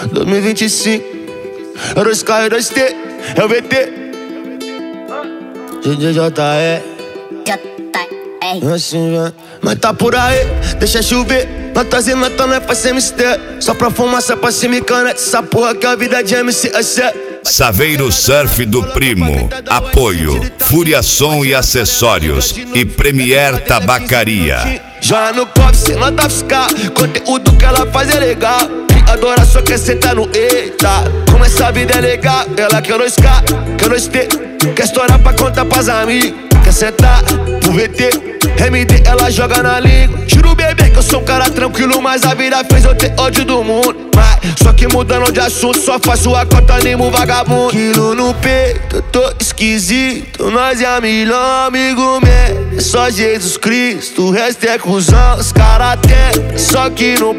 2025, é 2K e 2T, é o VT. GDJE. Assim, mas tá por aí, deixa chover. Nós tá zenata, não é pra ser mistério. Só pra fumaça, pra cima e canete. Essa porra que a vida de MC é sério. Saveiro Surf do Primo. Apoio Furiação e Acessórios e Premier Tabacaria. Já no copo, sem nota fiscal. Conteúdo que ela faz é legal. Adora só quer sentar no eita. Como essa vida é legal. Ela quer 2K, quer 2T. Quer estourar pra contar pras amigas. Quer sentar pro VT. MD ela joga na língua. Juro bebê que eu sou um cara tranquilo, mas a vida fez eu ter ódio do mundo. Mas só que mudando de assunto, só faço a cota, animo vagabundo. Quilo no peito, eu tô esquisito. Nós é a melhor amigo meu. É só Jesus Cristo, o resto é cuzão. Os cara tem, só que não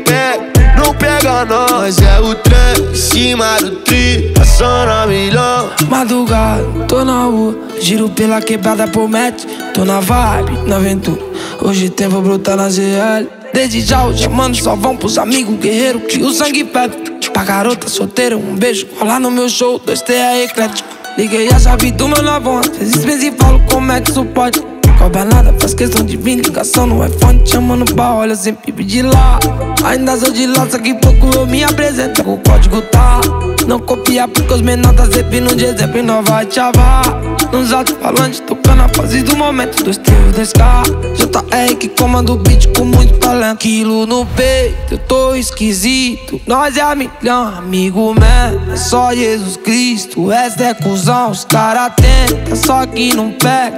pega nós. É o trem, em cima do trio, passando a milhão. Madrugada, tô na rua, giro pela quebrada por match. Tô na vibe, na aventura. Hoje tem, vou brotar na ZL. Desde já, hoje mando só vão pros amigos guerreiros que o sangue pede. Pra garota solteira, um beijo, colar no meu show, 2T é eclético. Liguei a chave do meu navão, às vezes penso e falo como é que isso pode. Cobra nada, faz questão de vir, ligação no iPhone, te chamando pra olha, sempre pedir lá. Ainda sou de lá, daqui pouco eu me apresento, o código tá. Não copiar porque os menores tá sempre no de exemplo e nós vai chavar. Nos alto-falantes, tocando a fase do momento, 2T e 2K. JR que comanda o beat com muito talento. Quilo no peito, eu tô esquisito. Nós é a milhão, amigo mesmo. É só Jesus Cristo, o resto é cuzão. Os cara tentam, só que não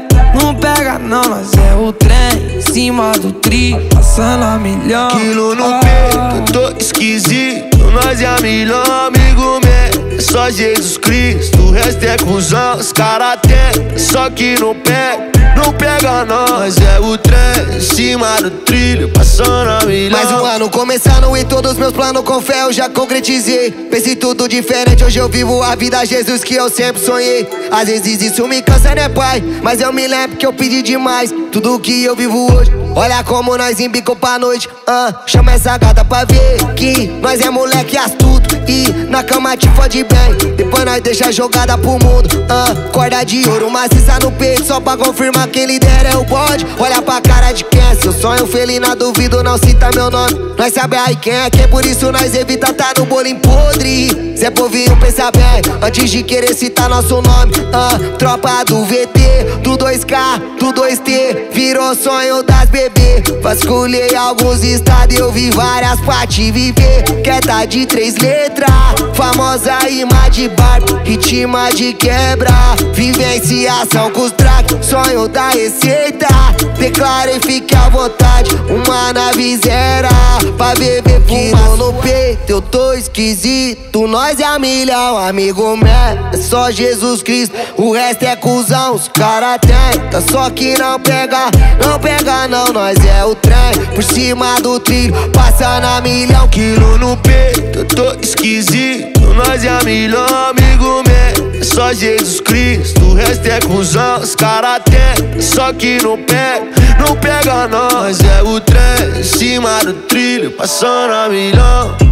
pega não, nós é o trem, em cima do trio, passando a milhão. Quilo no peito, eu tô esquisito. Nós é a melhor amigo meu. É só Jesus Cristo, o resto é cuzão. Os cara tem, só que não pega nós. É o trem, em cima do trilho, passando a milhão. Mais um ano começando e todos meus planos com fé eu já concretizei. Pensei tudo diferente, hoje eu vivo a vida Jesus que eu sempre sonhei. Às vezes isso me cansa, né pai? Mas eu me lembro que eu pedi demais. Tudo que eu vivo hoje, olha como nós embicou pra noite. Chama essa gata pra ver que nós é moleque astuto e na cama te fode bem. Depois nós deixa a jogada pro mundo. Corda de ouro, maciça no peito só pra confirmar quem lidera é o bode. Olha pra cara de quem é seu sonho feliz, na duvido não cita meu nome. Nós sabe aí quem é quem, por isso nós evita tá no bolinho podre. Zé Povinho pensa bem antes de querer citar nosso nome. Tropa do VT, do 2K, do 2T, virou sonho das bebê. Vasculhei alguns estados e eu vi várias pra te viver. Quieta de 3 letras, famosa rima de barco, ritma de quebra, vivenciação com os tracks, sonho da receita. Declarei, fique à vontade, uma nave zero pra beber fumaça no peito, eu tô esquisito. Nós é a milhão, amigo meu. É só Jesus Cristo, o resto é cuzão. Os cara tenta, só que não pega não. Nós é o trem, por cima do trilho, passando a milhão. Quilo no peito, eu tô esquisito. Nós é a melhor amigo meu. É só Jesus Cristo, o resto é cuzão. Os cara tem, só que não pega nós. É o trem, em cima do trilho, passando a milhão.